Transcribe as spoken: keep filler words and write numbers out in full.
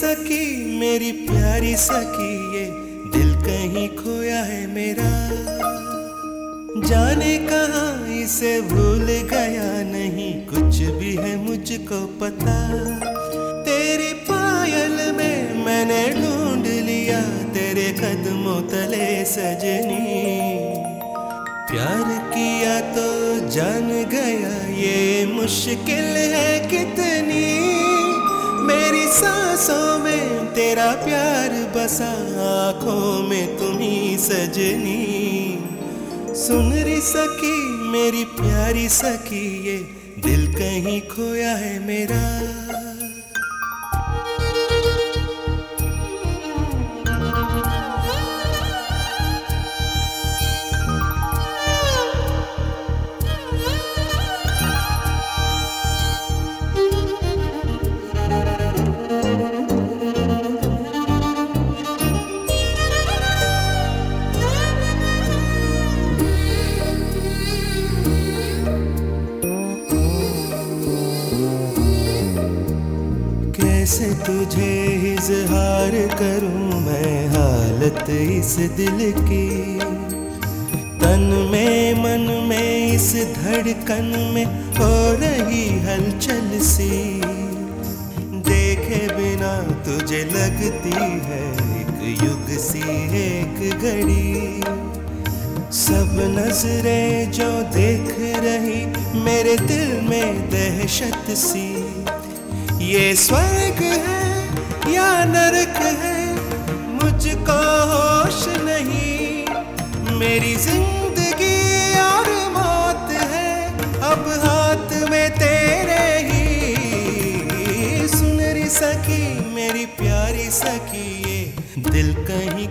सकी मेरी प्यारी सखी, ये दिल कहीं खोया है मेरा। जाने कहाँ इसे भूल गया, नहीं कुछ भी है मुझको पता। तेरी पायल में मैंने ढूंढ लिया तेरे कदमों तले सजनी। प्यार किया तो जान गया ये मुश्किल है कितनी। मेरी सांसों में तेरा प्यार बसा, आँखों में तुम्ही सजनी। सुन री सखी मेरी प्यारी सखी, ये दिल कहीं खोया है मेरा। कैसे तुझे इज़हार करूं मैं हालत इस दिल की। तन में मन में इस धड़कन में हो रही हलचल सी। देखे बिना तुझे लगती है एक युग सी एक घड़ी। सब नजरें जो देख रही मेरे दिल में दहशत सी। ये स्वर्ग है या नरक है मुझको होश नहीं। मेरी जिंदगी और मौत है अब हाथ में तेरे ही। सुन री सखी मेरी प्यारी सखी, ये दिल कहीं